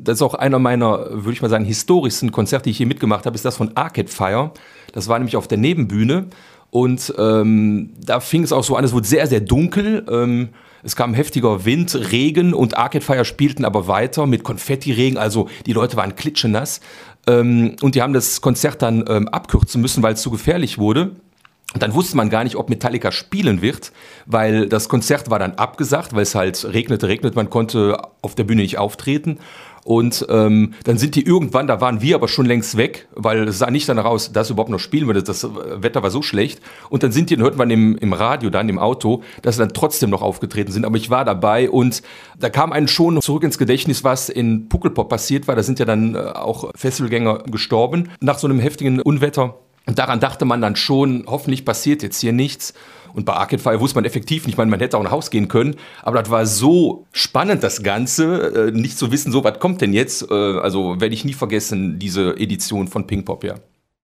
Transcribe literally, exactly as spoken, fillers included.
Das ist auch einer meiner, würde ich mal sagen, historischsten Konzerte, die ich hier mitgemacht habe, ist das von Arcade Fire. Das war nämlich auf der Nebenbühne und ähm, da fing es auch so an, es wurde sehr, sehr dunkel. Ähm, es kam heftiger Wind, Regen und Arcade Fire spielten aber weiter mit Konfettiregen, also die Leute waren klitschenass. Ähm, und die haben das Konzert dann ähm, abkürzen müssen, weil es zu gefährlich wurde. Und dann wusste man gar nicht, ob Metallica spielen wird, weil das Konzert war dann abgesagt, weil es halt regnete, regnete, man konnte auf der Bühne nicht auftreten. Und ähm, dann sind die irgendwann, da waren wir aber schon längst weg, weil es sah nicht danach aus, dass sie überhaupt noch spielen würde, das Wetter war so schlecht. Und dann sind die, dann hört man im, im Radio, dann im Auto, dass sie dann trotzdem noch aufgetreten sind. Aber ich war dabei und da kam einem schon zurück ins Gedächtnis, was in Pukkelpop passiert war. Da sind ja dann auch Festivalgänger gestorben nach so einem heftigen Unwetter. Und daran dachte man dann schon, hoffentlich passiert jetzt hier nichts. Und bei Arcade Fire wusste man effektiv nicht, ich meine, man hätte auch nach Hause gehen können. Aber das war so spannend, das Ganze, nicht zu wissen, so was kommt denn jetzt. Also werde ich nie vergessen, diese Edition von Pinkpop, ja.